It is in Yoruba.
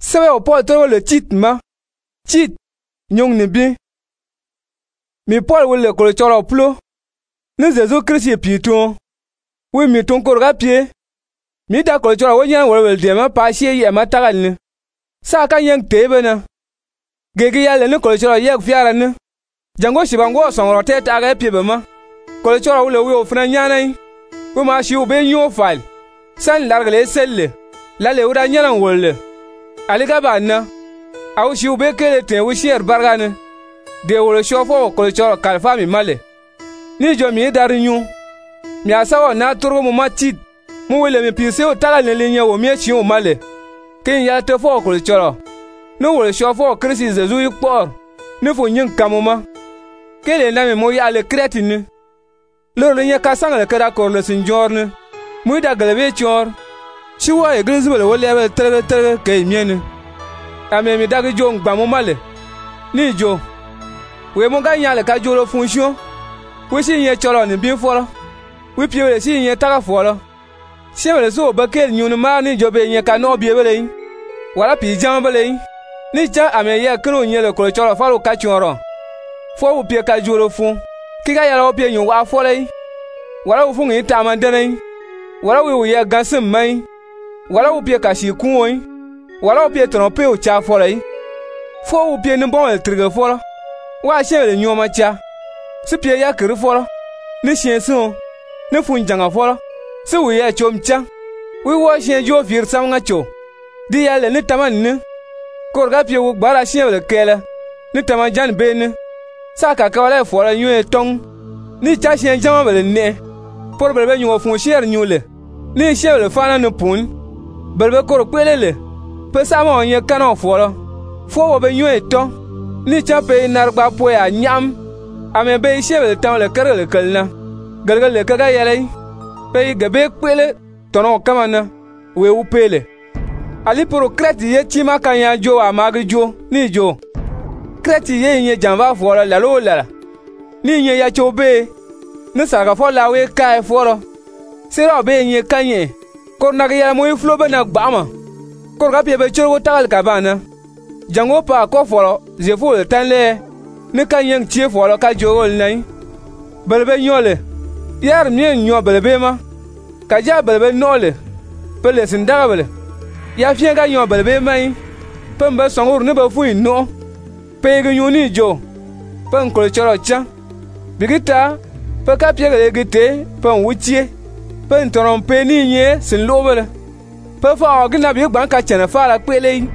Sawe o Paul toro le tit ma. Tit nyong ni bi. Mi Paul wole ko choro plo. Ni Jésus Christ piton. Oui mi ton ko ga pie. Mi da ko choro wonya wole de ma pa sie ye ma tagal ni. Sa ka yang tebe na. Gege ya le ni ko choro ye fiara ni. Jango shibango songro te ta ga pie be ma. Ko choro wole wi o fna nyana yi. Wo ma shi o be nyo fal. San largle selle. La le ura nyana wole. Aliga banna. Au shi o be kele te wi shier bargane. De wole shofo ko choro kalfa mi male. Ni jo mi dar nyu. Mi asawo na turu mu matit. Mu wele mi pise o tala ne linya wo mi chi o male. Kin ya te fo ko choro. No wole shofo Christ Jésus ikpor. Ni fo nyin kamuma. Kele na mi mo ya le kretini. Loro nya ka sangale kada ko le sinjorne. Mu da galebe chor. Shi wa eglise bele wole ya tere ke miene. Ame mi dagi jo ngbamu male. Ni jo. We mo ga nya le ka joro function. We si nye choro ni bi foro. We pie we si nye taga foro. Si we so ba ke nyunu ma ni jo be nye ka no bi bele yin. Wala pi jam bele yin. Ni cha ame ye kro nye le ko choro faro ka choro. Fo wo pie ka joro fun. Ki ga ya ro pie nyu wa foro yin. Wala wo fun yi ta man dene yin. Wala we ye gasim mai. Wala wo pie ka shi kun yin. Wala wo pie trompe o cha foro yin. Fo wo pie ni bon el triga foro. Wa shele nyu ma cha. Si pie ya kiri foro. Ni shien son. Ni fun janga foro. Si wu ya chom cha. Wi wo shien jo fir sam nga cho. Di ya le ni taman ni. Korga pie wu gbara shien le kele. Ni taman jan be ni. Sa ka wala foro nyu e tong. Ni cha shien jama bele ne. Por bele nyu fun shien nyu le. Ni shien le fana ni pun. Bele kor kwele le. Pe sa ma onye kana foro. Fo wo be nyu e tong. Ni cha pe nargba po ya nyam. Ame be shebe tan le kere le kelna. Galgal le kaga yele. Pe gabe kwele tono kamana. We upele. Ali poro kreti ye chima kanya jo amagi jo. Ni jo. Kreti ye nye jamba foro la lo la. Ni nye ya chobe. Ni saga fo la we kai foro. Sera be nye kanye. Kor naga ya mo iflobe na gbama. Kor ga pe be choro tagal kabana. Jango pa ko foro. Je fo le tan le. Ni ka yang tie folo ka jogol nai belbe nyole yar mien nyo belbe ma ka ja belbe nole pele sindaga bele ya fien ga nyo belbe mai pembe songur ne ba fu no pe ga nyoni jo pen ko choro cha bigita pe ka pie ga gite pen wutie pen trompe ni nye sin lobele pe fa ogina bi gban ka chene fa la pele